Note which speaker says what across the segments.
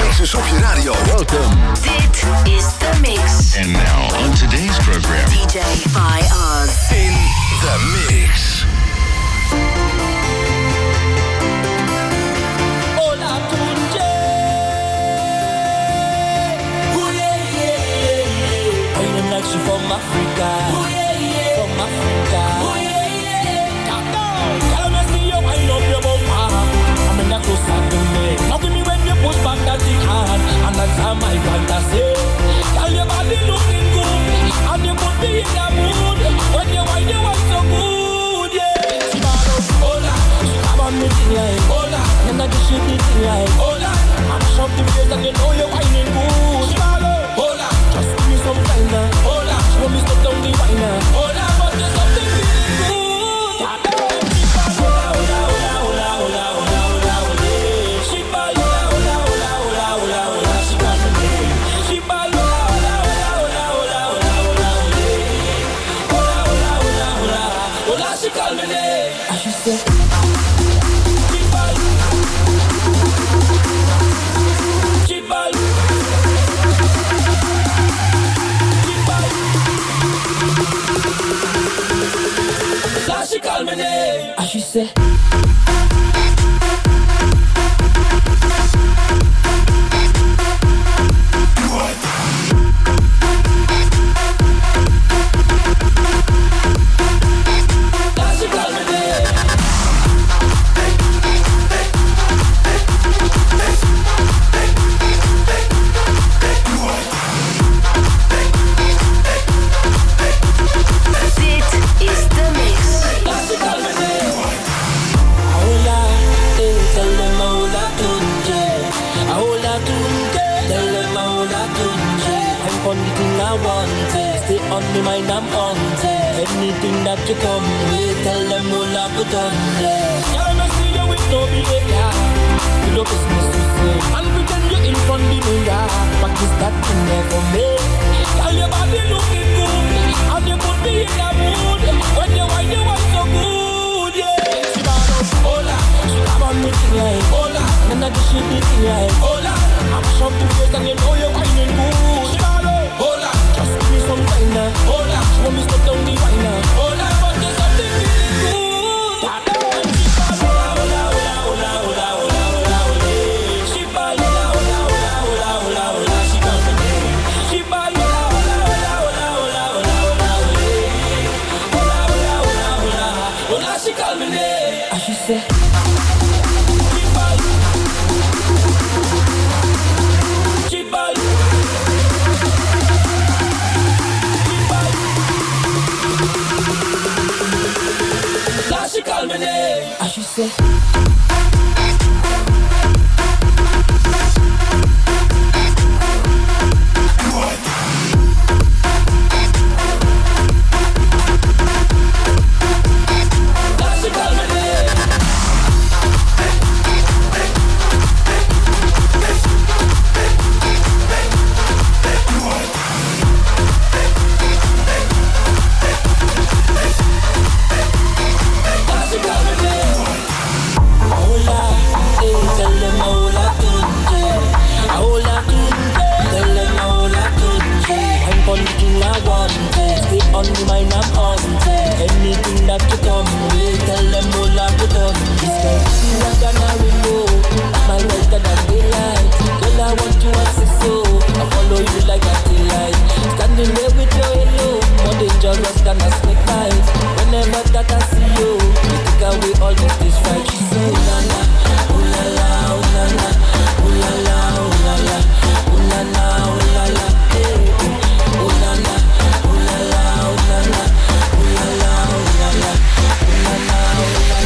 Speaker 1: mixes op je radio.
Speaker 2: Welcome.
Speaker 3: Dit is The Mix.
Speaker 2: And now on today's program,
Speaker 3: DJ Fios.
Speaker 1: In The Mix.
Speaker 4: From Africa, from Africa. Tell me, see you wind up your bumper. I'm in a close to me. Now give me when you push back that thing hard, and that's how my fantasy. Tell your body looking good, and you put me in the mood. When you wind, you want so good, yeah. Shibaro, hola, she come on me thing like hola, and I just shit it like hola. I'm shop the place and you know you're winding good. Shibaro, hola, just give me some time now. Hola, show me step down the wine now. Hola, but there's something feeling good. She call me name, and she said, me mind I'm on it. Anything that you come with, tell them all I put on it. Y'all not see you with no behavior. You know business to say, and pretend you're in front of the mirror. Practice that thing there for me. Tell your body looking good, and you put me in the mood. When you wine, you want so good, yeah. She bought us, hola, she come on me thing like hola, and I just shit it like hola. I'm shop the place and you know you're whining good. She bought us, hola, just give me some time now. Hola, show me step down the wine now. Hola, but there's something feeling good. She said, she called me name, and she said, on the mind I'm on it. Anything that you come with, tell them all I put on it. See like an rainbow, smile brighter than daylight. Girl, I want you as a soul, I follow you like a daylight. Standing there with your halo, more dangerous than a snake bite. Whenever that I see you, you take away all this fight. She say, ooh la la, ooh la la, ooh la la, ooh la la, ooh la la, ooh la la, ooh la la, ooh la la. La la, ooh la la, ooh la la, ooh la la, ooh la la, ooh la la.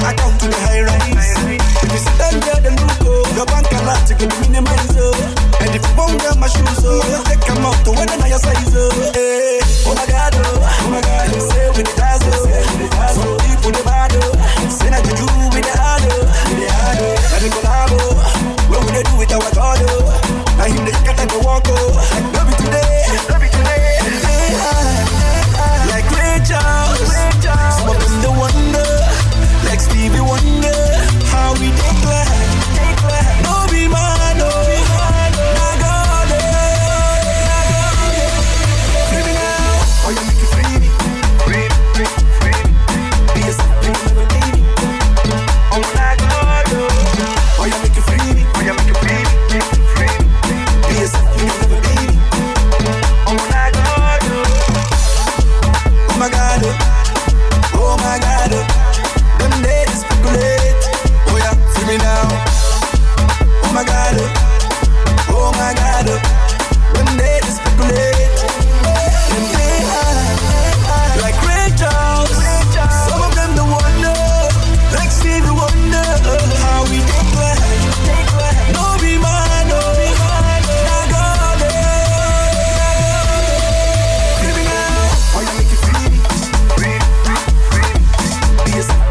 Speaker 5: I come to the high rise. If you sit under the look, your bank alert to get minimize. And if you won't get my shoes, take them out to wear your size. Oh my God, say with the dazzle. Some people the bad, say that you do with the hard. And the collabo, what would they do with our God? I him the cat and the walk. Love it today. Like Ray Charles, some of them the wonder. Like Stevie Wonder, how we take life. No be man, no. I got it. Free me now, or you make it free me. Free. Be yourself, you never leave me. Oh my God, or you make it free me. Free. Be yourself, you never leave me. Oh my God, oh my God, oh my God. Them days speculate. Oh yeah, free me now. Oh my God, oh my God. Them days speculate. Them days like Ray Charles. Some of them the wonder, like Stevie Wonder. How we take life. No be man, no. I got it. Free me now. Oh you make it free me. Free. Be yourself.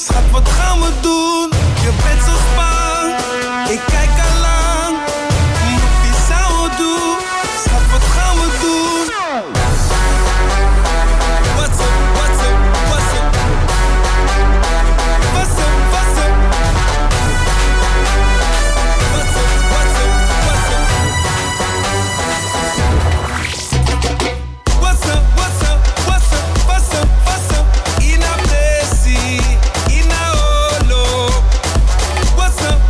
Speaker 5: Schat, wat gaan we doen? Je bent zo spannend. Ik kijk al lang. Wat zou we doen? Schat, wat gaan we doen? What's up, what's up, what's up? What's up, what's up? What's up, what's up, what's up? What's up, what's up, what's up, what's up, what's up? In a blessing, in a holo. What's up,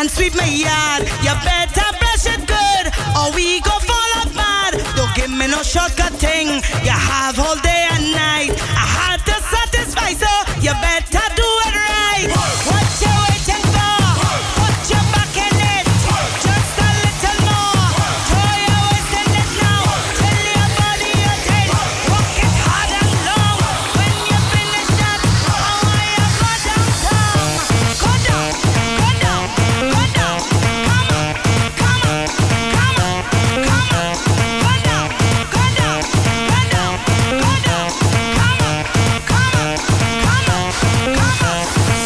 Speaker 6: and sweep my yard. You better brush it good, or we go fall apart. Don't give me no shortcut thing. You have all day and night. I had to satisfy, so you better do it right. What you waiting for? Put your back in it. Just a little more. Throw your waist in it now. Tell your body you're dead. Walk it hard and long. When you finish that, I want you go downtown. Go down, go down, go down. Come on, come on, come on, come on. Go down, go down, go down, go down. Come on, come on, come on, come on.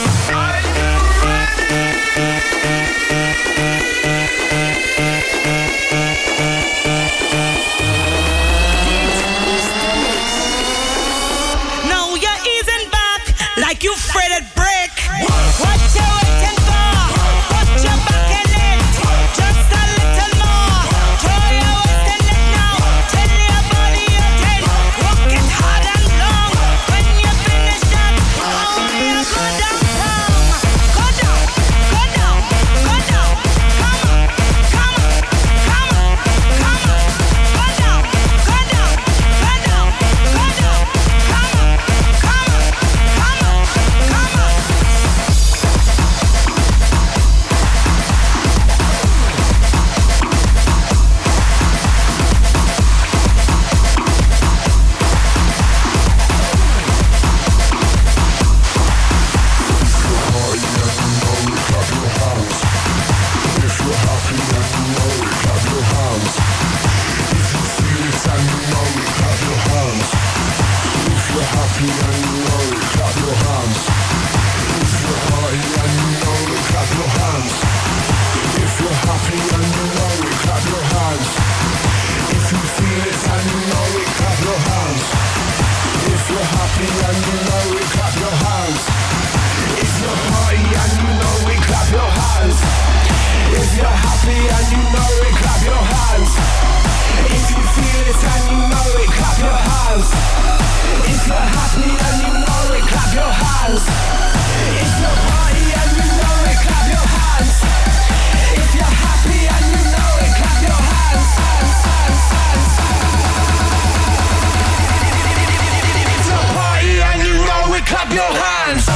Speaker 6: Now you're easing back like you fretted brick. What you waiting for? Put your back in it. Just a little more. Throw your waist in it now. Tell your body you're dead. Walk it hard and long. When you finish that, oh, you go downtown. Go down, go down, go down. Come on, come on, come on, come on. Go down, go down, go down, go down. Come on, come on, come on, come on. Clap your hands.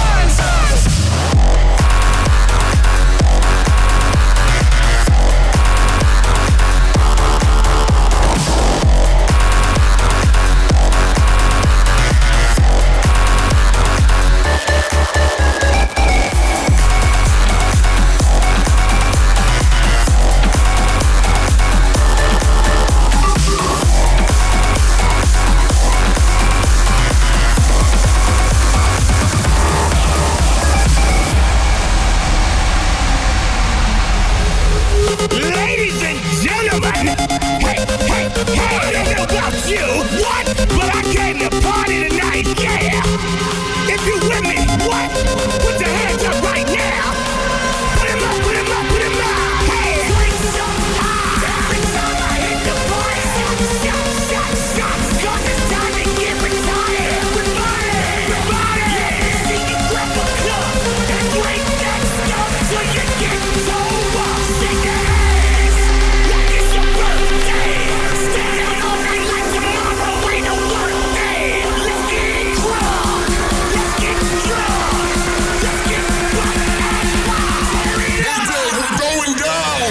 Speaker 7: Ladies and gentlemen, hey, I don't know about you, what? But I came to party tonight, yeah. If you with me, what? Put your hands up right now. Put 'em up, put 'em up, put 'em up. Hey, drinks so high. Every time I hit the party, shots, 'cause it's time to get retarded. Everybody, yeah. See you grab a cup and drink that stuff till you get so up. Shake your ass like it's your birthday. Stay out all night like tomorrow ain't a work day. Let's get drunk. Let's get drunk. Let's get fucked and wild.
Speaker 1: We're going down.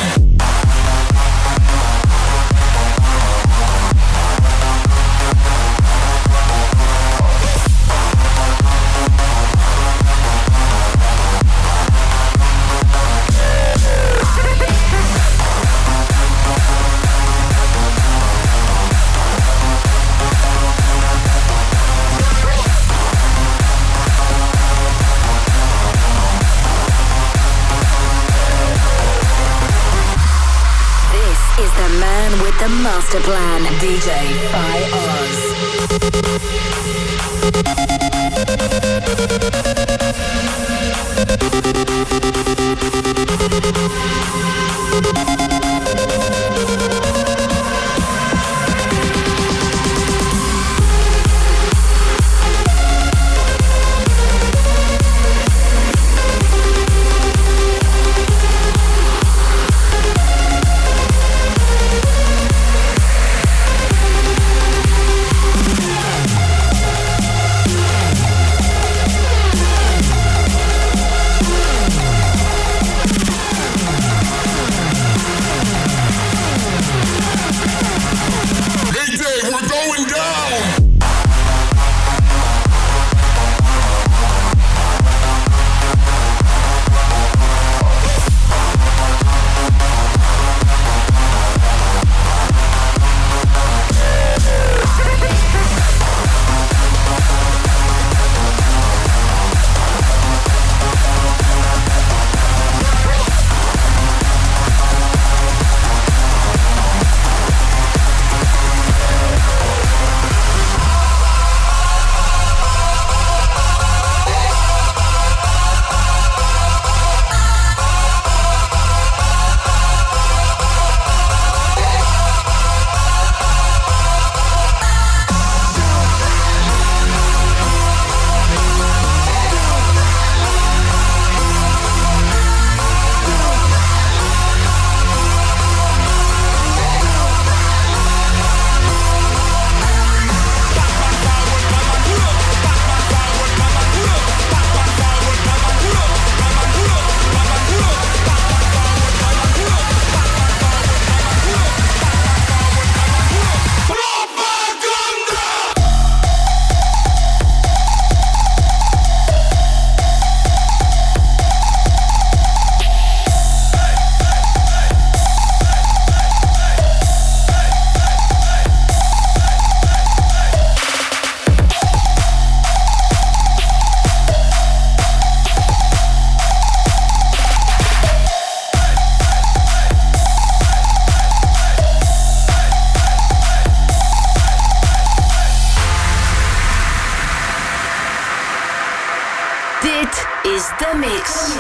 Speaker 3: This is the man with the master plan, DJ Phi Oz. mix.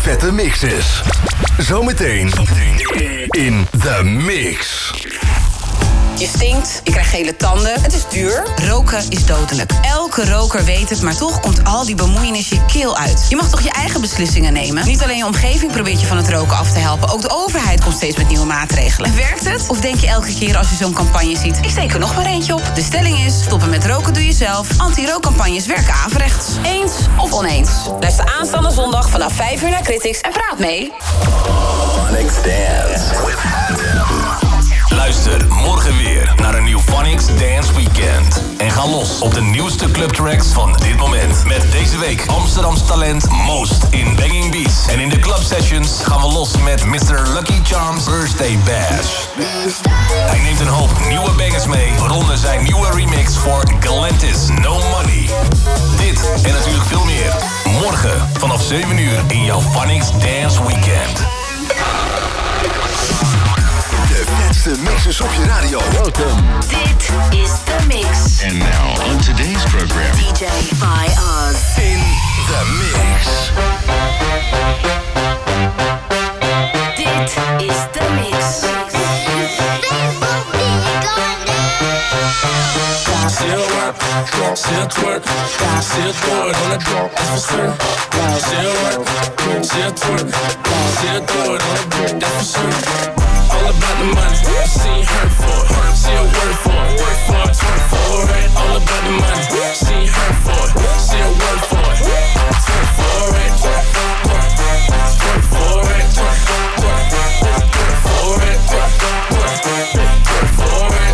Speaker 8: vette mixes. Zometeen in The Mix.
Speaker 9: Je stinkt, je krijgt gele tanden, het is duur. Roken is dodelijk. Elke roker weet het, maar toch komt al die bemoeienis je keel uit. Je mag toch je eigen beslissingen nemen? Niet alleen je omgeving probeert je van het roken af te helpen, ook de overheid komt steeds met nieuwe maatregelen. Werkt het? Of denk je elke keer als je zo'n campagne ziet, ik steek er nog maar eentje op? De stelling is, stoppen met roken doe je zelf. Anti-rookcampagnes werken averechts. Eens of oneens? Luister aanstaande zondag vanaf 5 uur naar Critics en praat mee.
Speaker 2: Phonics Dance.
Speaker 10: Luister morgen weer naar een nieuw Phonics Dance Weekend. En ga los op de nieuwste clubtracks van dit moment. Met deze week Amsterdams talent Most in Banging Beats. En in de club sessions gaan we los met Mr. Lucky Charms Birthday Bash. Hij neemt een hoop nieuwe bangers mee, waaronder zijn nieuwe remix voor Galantis No Money. Dit en natuurlijk veel meer. Morgen vanaf 7 uur in jouw Phonics Dance Weekend.
Speaker 8: De vetste mixes op je radio.
Speaker 3: Welkom. Dit is The Mix.
Speaker 2: And now on today's program,
Speaker 3: DJ Oz.
Speaker 8: In The Mix.
Speaker 3: Dit is The Mix.
Speaker 4: She'll work, she'll twerk, she'll throw it on the drop, that's for sure. She'll work, she'll twerk, she'll throw it on the drop, that's for sure. All about the money, see her for it, she'll work for it, twerk for it. All about the money, see her for it, she'll work for it, twerk for it, twerk for it, twerk for it, twerk for it.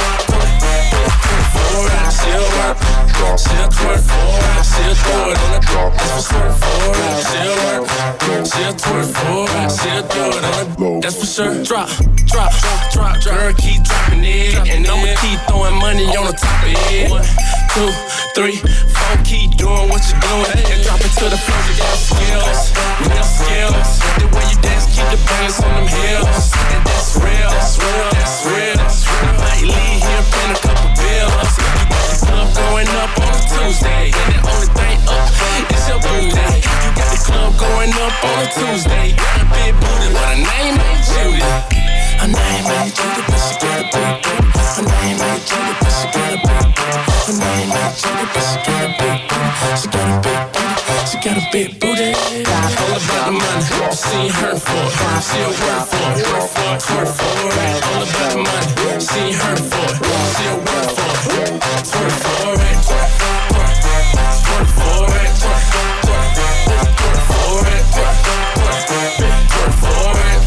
Speaker 4: She'll work, she'll twerk for it, she'll throw it on the drop, that's for sure. She'll work, she'll twerk for it, she'll throw it on the drop, that's for sure. Drop, girl, keep dropping it, and I'ma keep throwing money on the top of it. 1, 2, 3, 4, keep doing what you're doing, and drop it to the floor. You got skills, real skills. The way you dance, keep the balance on them hills, and that's real, that's real. Might leave here paying a couple bills. Club going up on a Tuesday, and the only thing up is your booty. You got the club going up on a Tuesday, got a big booty, but her name ain't Judy. Her name ain't Judy, but she got a big booty. Her name ain't Judy, but she got a big booty. Her name ain't Judy, but she got a big booty. She got a big booty, she got a big booty. All about the money, see her for it, she'll work for it, twerk for it. All about the money, see her for it, she'll work for it, twerk for it, twerk for it, twerk for it, twerk for it,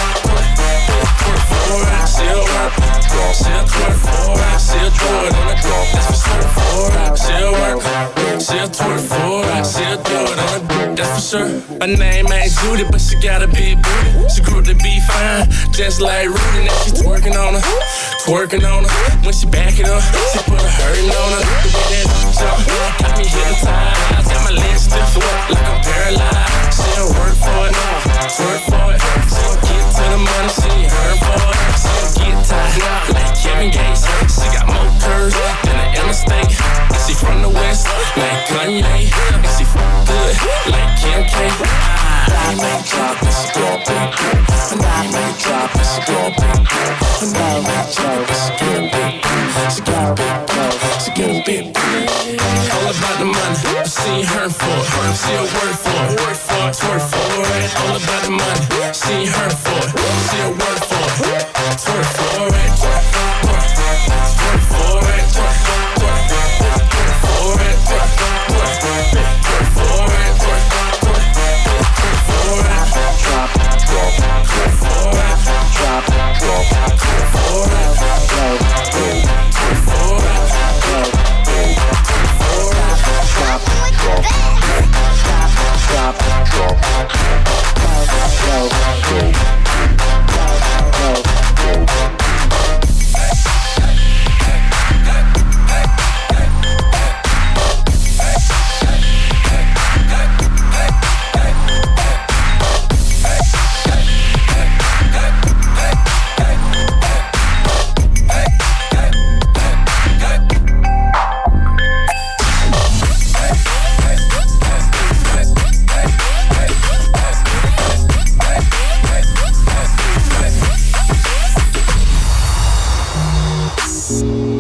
Speaker 4: she'll work, she'll twerk for it, she'll throw it on the drop, that's for sure. She'll work, she'll twerk for it, she'll throw it on the drop, that's for sure. Her name ain't Judy, but she got a big booty. She grew to be fine, just like Rudy. Now she twerking on her. When she back it up, she put a hurting on her. The way that jump got me hypnotized. Got my legs stiff like I'm paralyzed. She'll work for it, twerk for it. She'll get to the money, she earn for it. She'll get tied like Kevin Gates. She got more curves than the interstate. And she from the west like Kanye. And she good like Kim K. Her name ain't drop, but she got a big booty. Her name ain't drop, but she got a big booty. Her name ain't drop, but she got a big booty. She got a big booty, she got a big booty. All about the money, see her for it, she'll work for it, twerk for it. All about the money, see her for it, she'll work for it, twerk for it, twerk for it, twerk for it, twerk for it, twerk for it.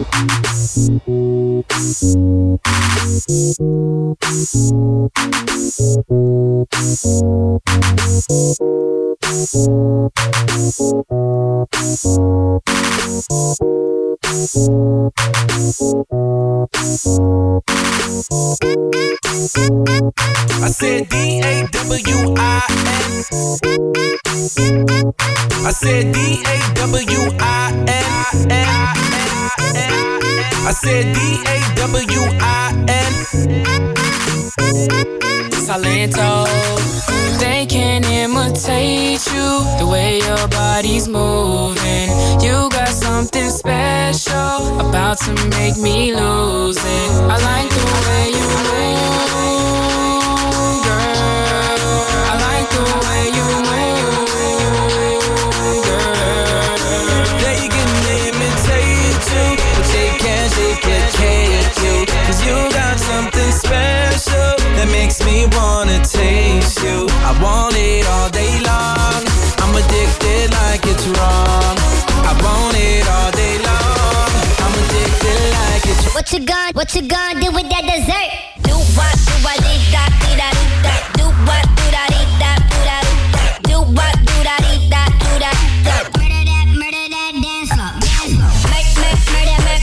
Speaker 5: I said D-A-W-I-N. I said D-A-W-I-N. I said D-A-W-I-N.
Speaker 11: Salento, they can imitate you, the way your body's moving. You got something special, about to make me lose it. I like the way you move, girl. I like the way you move, girl.
Speaker 5: They can imitate you, but they can't duplicate you. 'Cause you got something special that makes me wanna taste you. I want it all day long. I'm addicted like it's wrong. I want it all day long. I'm addicted like it's wrong.
Speaker 12: What you gonna do with that dessert? Do what, do da, do da, do da. Do what, do da, do da, do da. Do what, do da, do da, do da. Murder that, dance floor, dance floor. Murder that.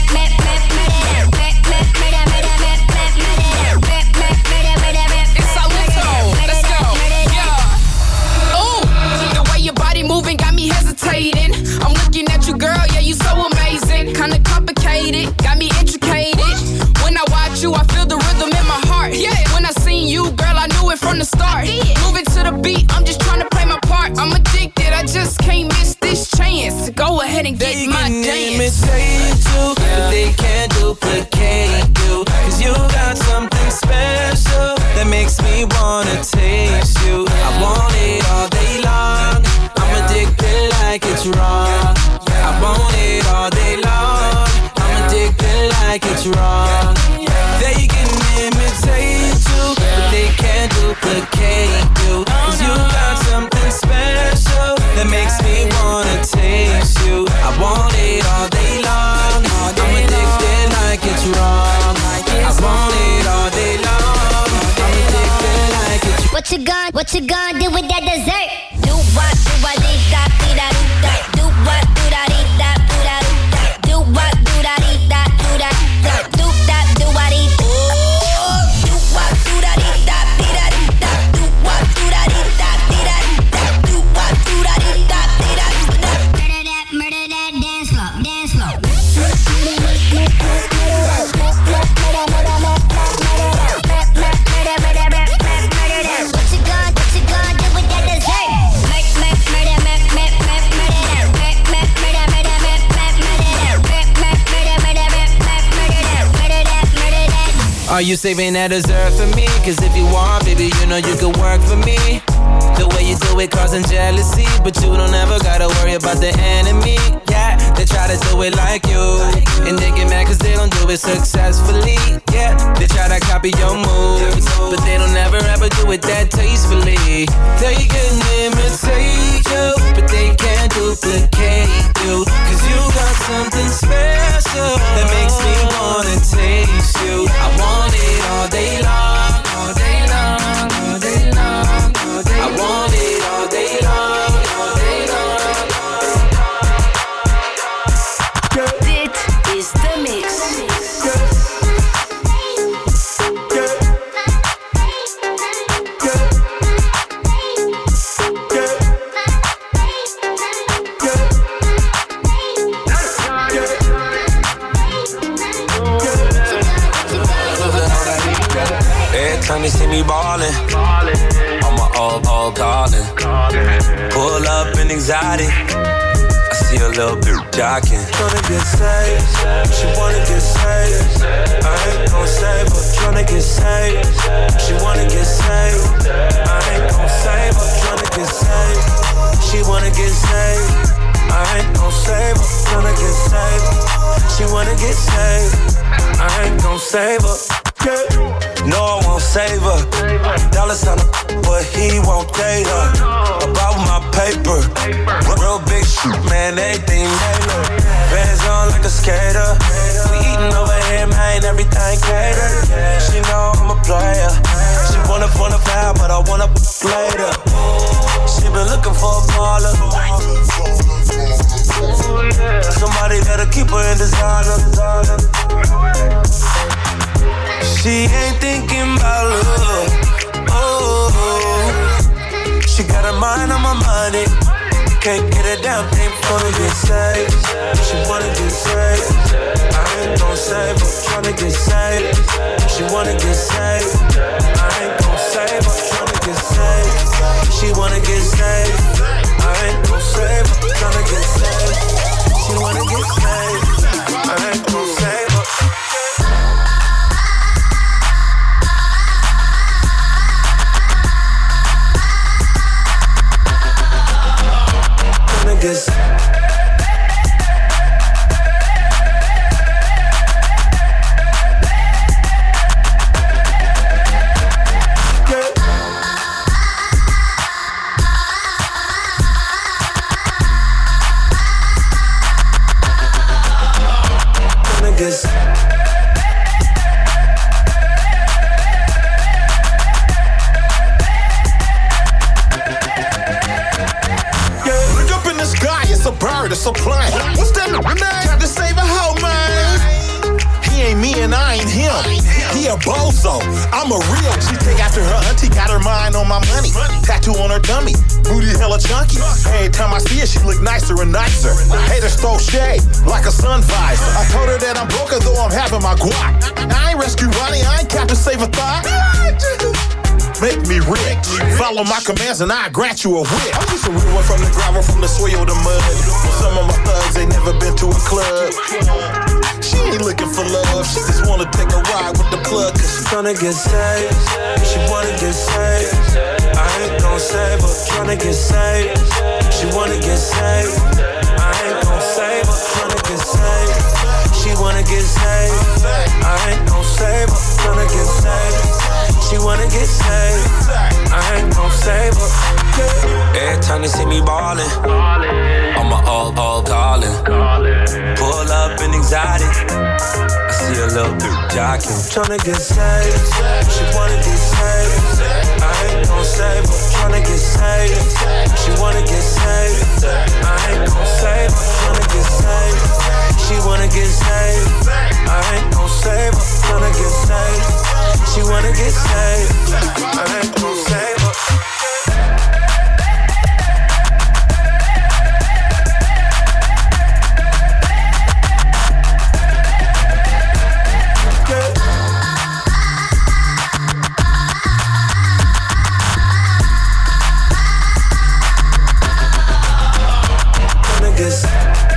Speaker 11: It's Salento, let's go, yeah. Ooh, the way your body moving got me hesitating. I'm looking at you, girl, yeah, you so amazing. Kinda complicated, got me intricated. When I watch you, I feel the rhythm in my heart. Yeah. When I seen you, girl, I knew it from the start. Moving to the beat, I'm just trying to play my part. I'm addicted, I just can't miss this chance. Go ahead and get my dance.
Speaker 5: They can imitate you, but they can't duplicate you. 'Cause you got something special that makes me wanna taste you. I want it all day long. I'm addicted like it's wrong. I want it all day long. I'm addicted like it's wrong. They can imitate you, but they can't duplicate you. 'Cause you got something special that makes me wanna taste you. I want it all day long. I'm addicted like it's wrong. I want it all day long. I'm addicted like it's wrong.
Speaker 12: What you gonna do with that dessert? Do what, do da, do da, do da. Do what, do da, do da, do da. Do what, do da, do da, do da. Do that, do what, do what, do da, do da, do da. Do what, do da, do da, do da. Do what, do da, do da, do da. Murder that, dance floor, dance floor. What you gonna do with that dessert?
Speaker 5: Are you saving that dessert for me? 'Cause if you want, baby, you know you can work for me. The way you do it causing jealousy, but you don't ever gotta worry about the enemy. Yeah, they try to do it like you, and they get mad 'cause they don't do it successfully. Yeah, they try to copy your moves, but they don't ever ever do it that tastefully. They can imitate you, but they can't duplicate you. 'Cause you got something special that makes me wanna taste you. I want it all day long, all day long, all day long, all day long. I want it all day long, all day long.
Speaker 3: Dit is de mix.
Speaker 13: Every time they see me ballin', I'm my all callin'. Pull up in exotic, I see a little bit jockin'.
Speaker 5: Tryna get saved, she wanna get saved. I ain't gon' save her, tryna get saved. She wanna get saved, I ain't gon' save her, tryna get saved. She wanna get saved, I ain't gon' save her, tryna get saved. She wanna get saved, I ain't gon' save her.
Speaker 13: No, I won't save her. Dollar sign up, but he won't date her. About my paper, real big shit, man, everything made her. Bands on like a skater. We everything catered. She know I'm a player. She wanna vibe, but I wanna later. She been looking for a baller. Somebody that'll keep her in designer. She ain't thinking about love. Oh, she got her mind on my money. Can't get it down, ain't gonna get saved. She wanna get saved. I ain't gon' save her, tryna get saved. She wanna get saved. I ain't gon' save her, tryna get saved. She wanna get saved. I ain't gon' save her, tryna get saved. She wanna get saved. I ain't gon' save her. Niggas. Niggas.
Speaker 14: It's a bird, it's a plane. What's that name? Tried to save a hoe, man. He ain't me and I ain't him. He a bozo, I'm a real. She take after her auntie, got her mind on my money. Tattoo on her dummy, booty hella chunky. Every time I see her, she look nicer and nicer. Haters throw shade like a sun visor. I told her that I'm broke, though I'm having my guac. I ain't rescue Ronnie, I ain't Captain Save a Thought. Make me rich. Follow my commands and I grant you a whip. I'm just a real one from the gravel, from the soil to mud. Some of my thugs ain't never been to a club. She ain't looking for love, she just wanna take a ride with the plug. Cause she
Speaker 13: tryna get saved, she wanna get saved. I ain't gon' save her, tryna get saved. She wanna get saved. I ain't gon' save her, tryna get saved. She wanna get saved. I ain't gon' save her, tryna get saved. She wanna get saved. I ain't gon' save her. Every time they see me ballin', I'm a all callin'. Pull up in exotic. I see a little bit jockey. Tryna get saved. She wanna get saved. I ain't gon' save her. Tryna get saved. She wanna get saved. I ain't gon' save her. Tryna get saved. She wanna get saved. I ain't gon' save her. Tryna get saved. She wanna get saved. I ain't gon' save her. Niggas.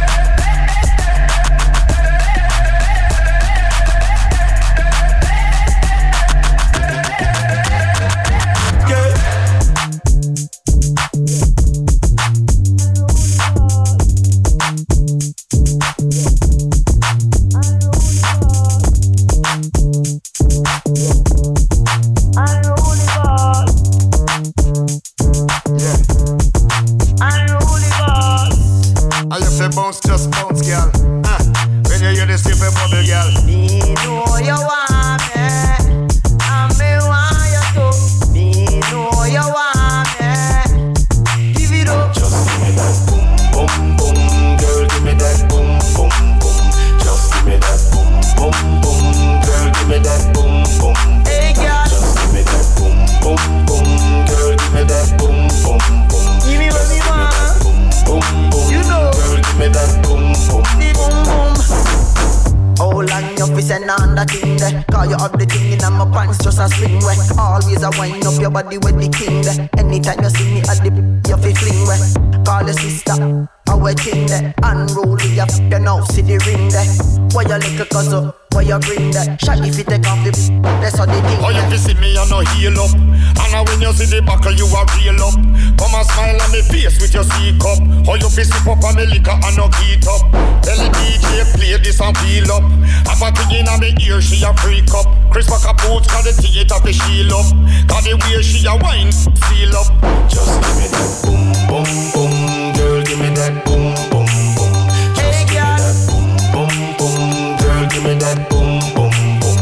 Speaker 15: Bounce, just bounce, girl. When you hear this, you feel bubble, girl.
Speaker 16: Me know you want me, and me want you too. Me know you want me. Give it up.
Speaker 15: Just give me that boom, boom, boom, girl. Give me that boom, boom, boom. Just give me that boom, boom, boom, girl. Give me that boom, boom.
Speaker 16: Hey, girl.
Speaker 15: Just give me that boom, boom, boom, girl. Give me that boom, boom, boom.
Speaker 16: Give me what me want.
Speaker 15: Boom, boom,
Speaker 16: you know.
Speaker 15: Girl, give me that boom, boom.
Speaker 16: The boom, boom. Hold on, your face and on that thing there. Call you up the thing in my pants, just a swing way. Always a wind up your body with the king there. Anytime you see me at the you feel fling way. Call your sister, our king there. Unruly, you know, see the ring there. Why you little cousin? Why you bring that? Shot if you take off the that's how they think.
Speaker 15: Oh, you visit me and no heal up. And now when you see the buckle, you are real up. Come and smile on me face with your C-cup. Oh, you visit up on me liquor and no heat up. Tell the DJ play this and feel up. Have a thing in me ear, she a freak up. Chris Packer boots, cause the theater fi shield up. Cause the way she a wine, seal up. Just give me that boom, boom, boom. Girl, give me that boom, boom, boom. Just give me that boom, boom, boom. Girl, give me that boom, boom, boom.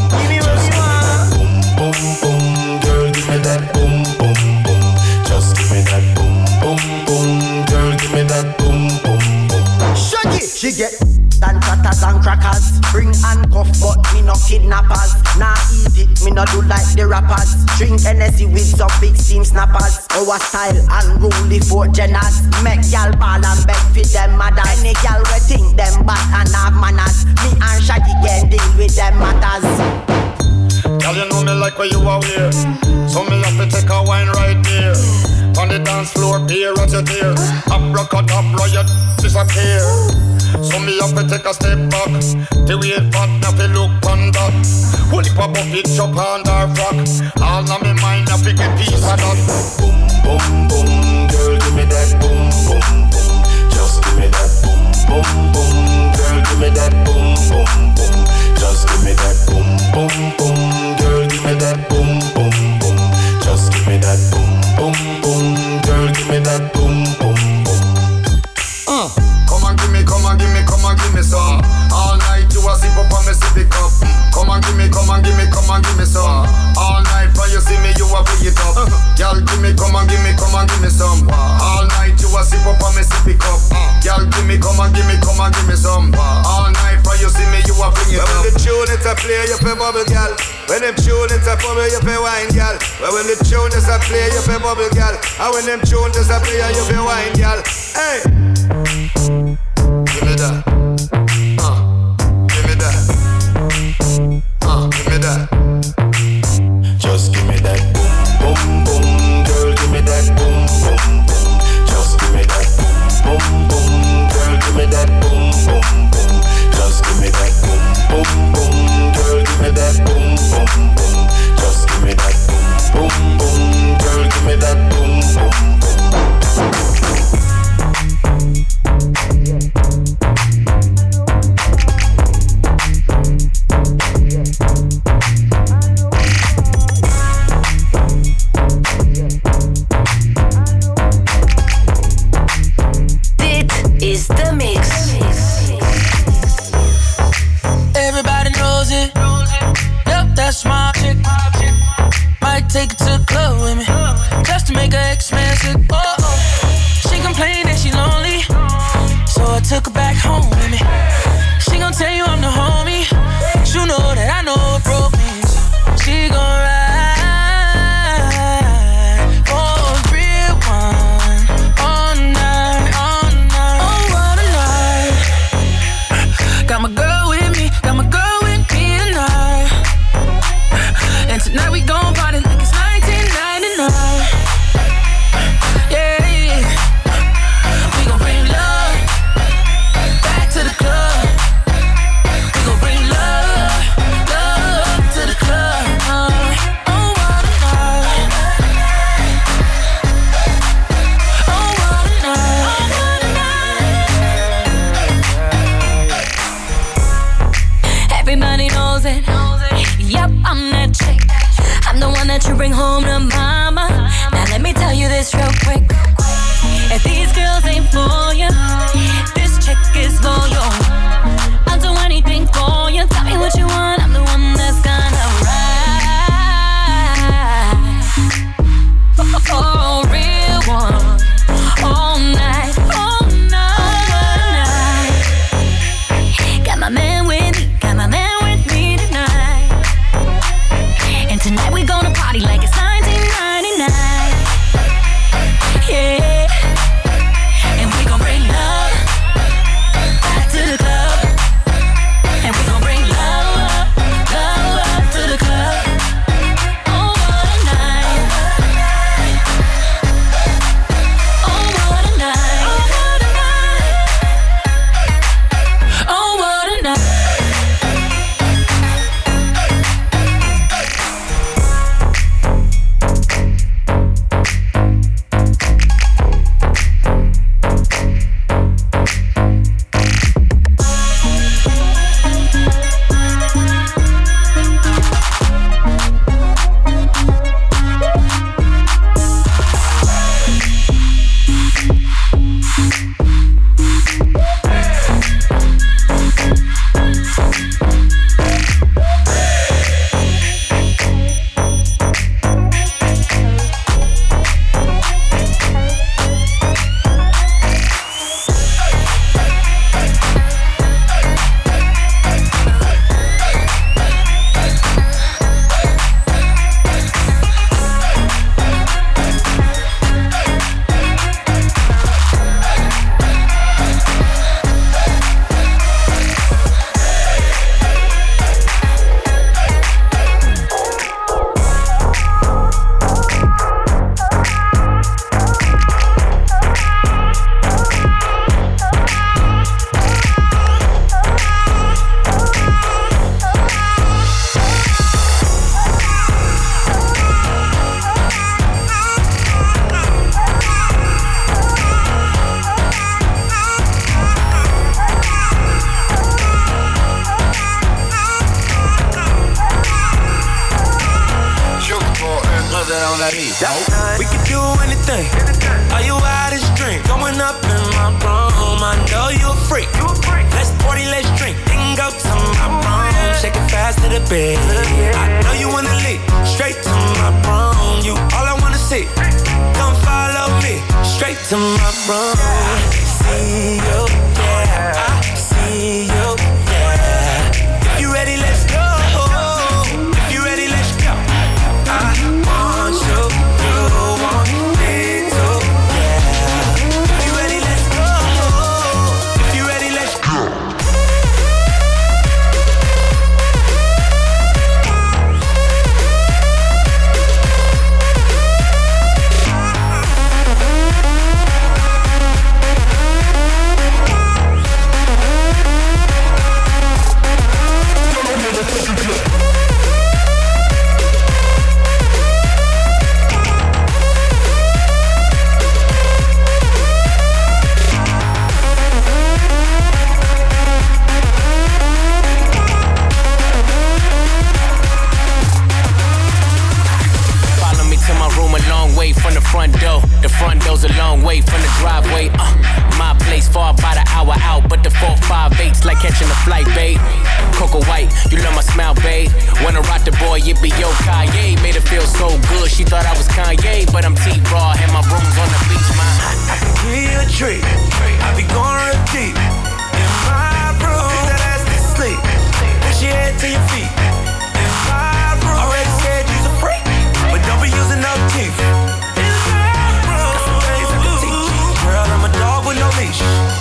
Speaker 16: and crackers. Bring handcuff, but me no kidnappers. Nah eat it, me no do like the rappers. Drink Hennessy with some big steam snappers. Our style unruly for Jenners. Make y'all ball and beg for them mothers. Any y'all we think them bad and have manners. Me and Shaggy can deal with them matters.
Speaker 15: Girl, you know me like where you are wear. So me have to take a wine right there. On the dance floor, beer at your dear. Abracadabra, you disappear. So me have to take a step back. The way it fat, now fi look on that. Holy pop up, it chop on our frock. All na me mind, now fi get piece of that.
Speaker 13: Boom, boom, boom, girl, give me that boom, boom, boom. Just give me that boom, boom, boom. Girl, give me that boom, boom, boom. Just give me that boom, boom, boom. Girl, give me that boom, boom, boom. Just give me that boom, boom, boom. Girl, give me that boom, boom, boom.
Speaker 15: Come and give me, come and give me, come and give me some. All night you a sip up on me sippy cup. Come and give me, come and give me, come and give me some. All night when you see me you a bring it up. Girl, give me, come and give me, come and give me some. All night you a sip up on me sippy cup. Girl, give me, come and give me, come and give me some. All night when you see me you a bring it up.
Speaker 17: When the tune it's a play you pay bubble girl. When them tune it's a bubble you pay wine girl. When the tune it's a play you pay bubble girl. And when them tune it's a play you pay wine girl. Hey. Give me that. Give me that. Give me that.
Speaker 13: Just give me that boom, boom, boom. Girl, give me that boom, boom, boom. Just give me that boom, boom, boom. Girl, give me that boom, boom, boom. Just give me that boom, boom, boom. Girl, give me that boom, boom, boom. Just give me that boom, boom, boom. Girl, give me that boom, boom, boom.
Speaker 3: Is the mix.
Speaker 4: Everybody knows it. Yep, that's my chick. Might take it to the club with me, just to make her ex-man sick. Oh, oh. She complained that she lonely, so I took her back home with me. She gon' tell you I'm the homie, but you know that I know what broke means. She gon' ride for a real one all night, all night. Oh, what a night. Got my girl with me, got my girl with me tonight. And tonight we gon' party like it's 1999. Yeah, we gon' bring love back to the club. We gon' bring love, love to the club. Oh, what a night. Oh, what a night. Oh, what a night.
Speaker 3: Everybody knows it. Yep, I'm that chick. I'm the one that you bring home to mama. Now let me tell you this real quick. If these girls ain't for you, this chick is loyal. I'll do anything for you. Tell me what you want, I'm the one that's gonna ride. Oh, real one. All night, all night. Got my man with me, got my man with me tonight. And tonight we gonna party like it's 1999. Yeah. And we gon' bring love back to the club. And we gon'
Speaker 13: on that beat. We can do anything. Are you out of drink? Going up in my room. I know you a freak. Let's party, let's drink. Then go to my room. Shake it fast to the bed. I know you wanna leave. Straight to my room. You all I wanna see. Come follow me. Straight to my room. I see you, yeah. I see you, yeah. If you ready, let's go. If you ready, let's go. I want you, you want me too, yeah. If you ready, let's go. If you ready, let's go. From the front door, the front door's a long way from the driveway. My place far by the hour out, but the 458's like catching a flight, babe. Coco White, you love my smile, babe. Wanna rock the boy, it be yo Kanye. Made her feel so good, she thought I was Kanye, but I'm T-Raw, and my room's on the beach, man. I can give you a treat, I be going real deep in my room. Put that ass to sleep, push your head to your feet. In my room, already said you's a freak, but don't be using no teeth. Girl, I'm a dog with no leash.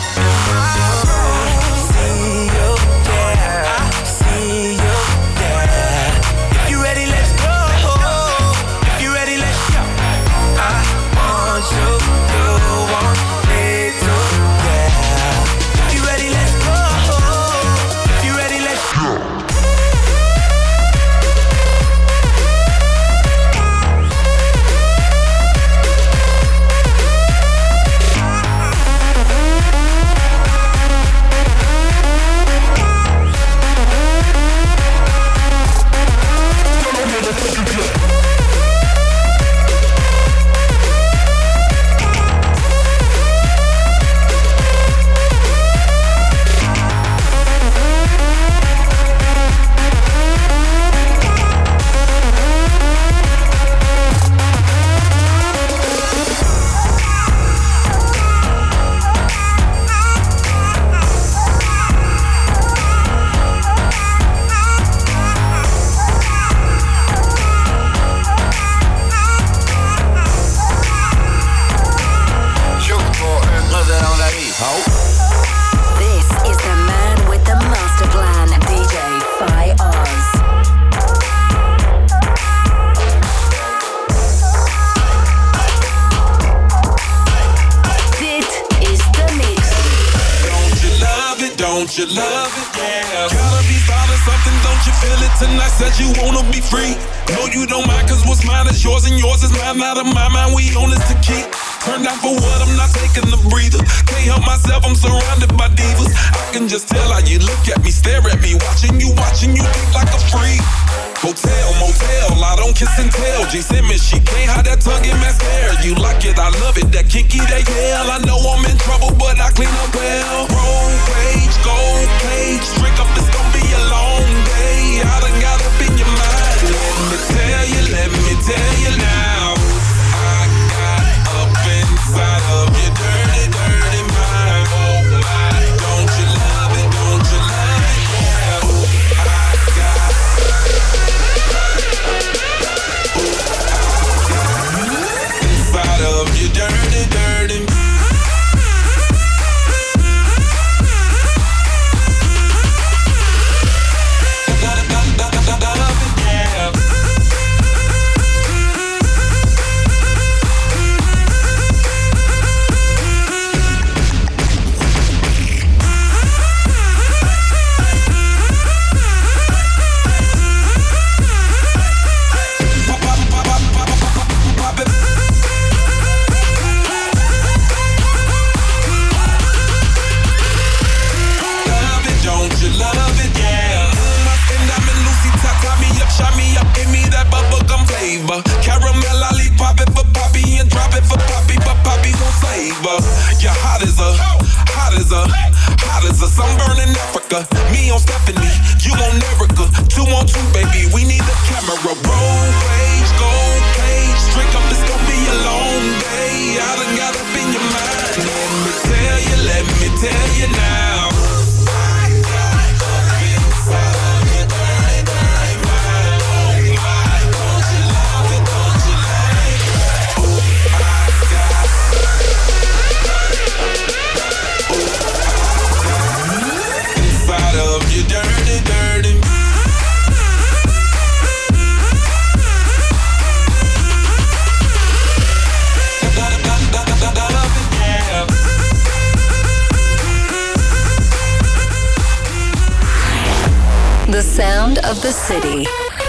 Speaker 13: I see you, yeah. I see you, yeah. If you ready, let's go. If you ready, let's go. I want you, you want me too, yeah. If you ready, let's go. If you ready, let's go.
Speaker 18: Don't you love it? Yeah. Gotta be proud of something, don't you feel it tonight? Said you wanna be free. No, you don't mind, cause what's mine is yours and yours is mine. Out of my mind, we own it to keep. Turned down for what, I'm not taking the breather. Can't help myself, I'm surrounded by divas. I can just tell how you look at me, stare at me. Watching you think like a freak. Hotel, motel, I don't kiss and tell. G Simmons, she can't hide that tongue in mascara. You like it, I love it, that kinky, that yell. I know I'm in trouble, but I clean up well. Roll page, gold page, drink up, it's gonna be a long day. I done got up in your mind. Let me tell you now. I got up inside of your dirty, dirty mind. Oh my, don't you love it, don't you love it? Yeah. I got inside of your dirty, dirty mind. Erica. Me on Stephanie, you on Erica. 2 on 2, baby, we need the camera. Roll page, gold page. Drink up, it's gonna be a long day. I done got up in your mind. Let me tell you now. Inside of you, dirty, dirty.
Speaker 3: The sound of the city.